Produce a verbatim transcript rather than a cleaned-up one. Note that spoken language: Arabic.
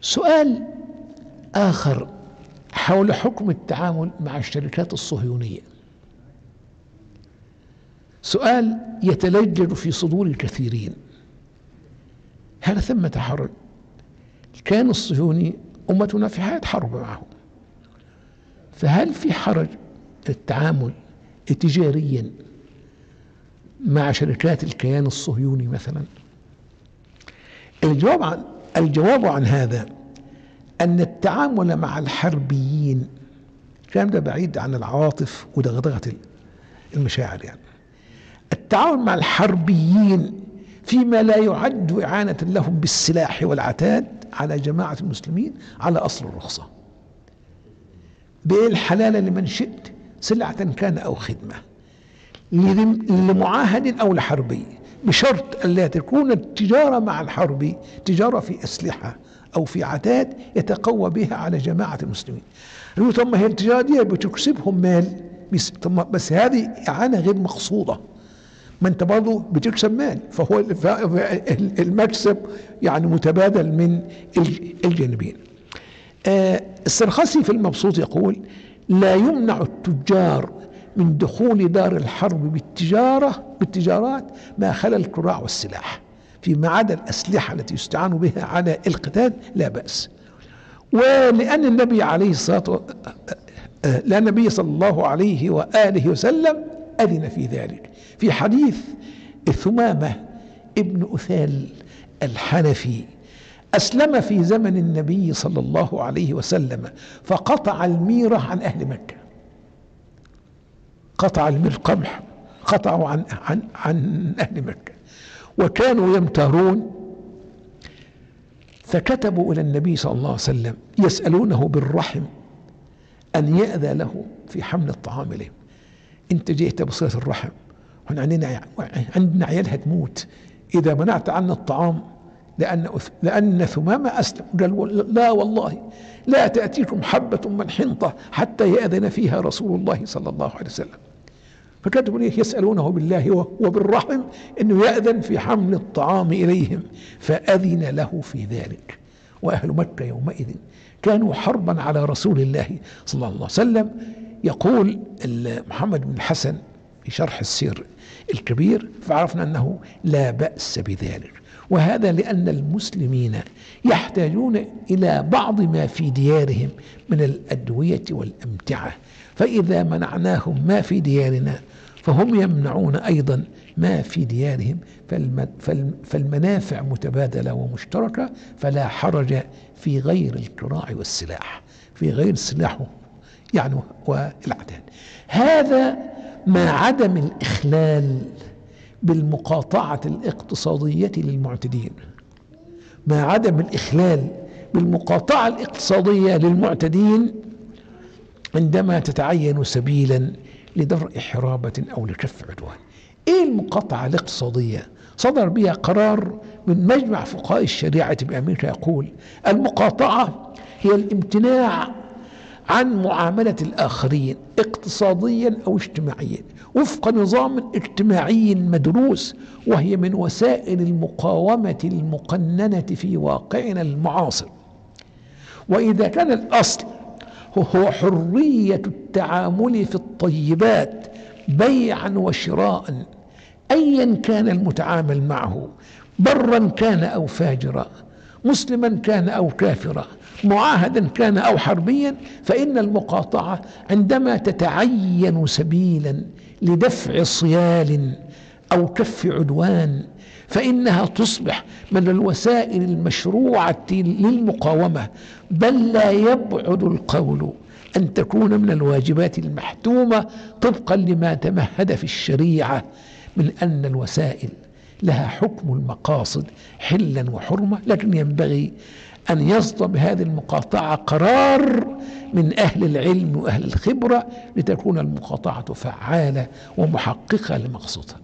سؤال آخر حول حكم التعامل مع الشركات الصهيونية، سؤال يتلجل في صدور الكثيرين: هل ثمة حرج؟ كان الصهيوني أمتنا في حالة حرب معه، فهل في حرج التعامل تجاريا مع شركات الكيان الصهيوني مثلا؟ الجواب عن الجواب عن هذا أن التعامل مع الحربيين، الكلام ده بعيد عن العواطف ودغدغة المشاعر، يعني التعامل مع الحربيين فيما لا يعد إعانة لهم بالسلاح والعتاد على جماعة المسلمين على أصل الرخصة، بالحلال لمن شئت سلعة كان أو خدمة، لمعاهد أو لحربي، بشرط ألا تكون التجارة مع الحربي تجارة في أسلحة أو في عتاد يتقوى بها على جماعة المسلمين. ثم هي التجارة دي بتكسبهم مال، بس هذه إعانة غير مقصودة، ما انت برضه بتكسب مال، فهو المكسب يعني متبادل من الجانبين. السرخسي في المبسوط يقول: لا يمنع التجار من دخول دار الحرب بالتجارة بالتجارات ما خلا الكراع والسلاح، فيما عدا الأسلحة التي يستعان بها على القتال لا بأس. ولأن النبي عليه الصلاة لأن النبي صلى الله عليه وآله وسلم أذن في ذلك في حديث ثمامة ابن أثال الحنفي، أسلم في زمن النبي صلى الله عليه وسلم فقطع الميرة عن أهل مكة، قطع القمح قطعوا عن, عن, عن أهل مكة، وكانوا يمتارون، فكتبوا إلى النبي صلى الله عليه وسلم يسألونه بالرحم أن يأذى له في حمل الطعام إليهم. أنت جئت بصلة الرحم، عندنا عندنا عيالها تموت إذا منعت عنا الطعام، لأن لأن ثمامة أسلم. قال: لا والله لا تأتيكم حبة من حنطة حتى يأذن فيها رسول الله صلى الله عليه وسلم. فكتبوا ليه يسألونه بالله وبالرحم أنه يأذن في حمل الطعام إليهم، فأذن له في ذلك. وأهل مكة يومئذ كانوا حربا على رسول الله صلى الله عليه وسلم. يقول محمد بن الحسن في شرح السير الكبير: فعرفنا أنه لا بأس بذلك، وهذا لأن المسلمين يحتاجون إلى بعض ما في ديارهم من الأدوية والأمتعة، فإذا منعناهم ما في ديارنا فهم يمنعون أيضا ما في ديارهم، فالمنافع متبادلة ومشتركة، فلا حرج في غير الكراع والسلاح، في غير السلاح يعني والعتاد. هذا مع عدم الإخلال بالمقاطعة الاقتصادية للمعتدين، مع عدم الإخلال بالمقاطعة الاقتصادية للمعتدين عندما تتعين سبيلا لدرء حرابة أو لكف عدوان. إيه المقاطعة الاقتصادية؟ صدر بها قرار من مجمع فقهاء الشريعة بأمريكا، يقول: المقاطعة هي الامتناع عن معاملة الآخرين اقتصاديا أو اجتماعيا وفق نظام اجتماعي مدروس، وهي من وسائل المقاومة المقننة في واقعنا المعاصر. وإذا كان الأصل هو حرية التعامل في الطيبات بيعا وشراء، أيا كان المتعامل معه، برا كان أو فاجرا، مسلما كان أو كافرا، معاهدا كان أو حربيا، فإن المقاطعة عندما تتعين سبيلا لدفع صيال أو كف عدوان فإنها تصبح من الوسائل المشروعة للمقاومة، بل لا يبعد القول أن تكون من الواجبات المحتومة طبقا لما تمهد في الشريعة من أن الوسائل لها حكم المقاصد حلا وحرمة، لكن ينبغي أن يصدر بهذه المقاطعة قرار من أهل العلم وأهل الخبرة لتكون المقاطعة فعالة ومحققة لمقصودها.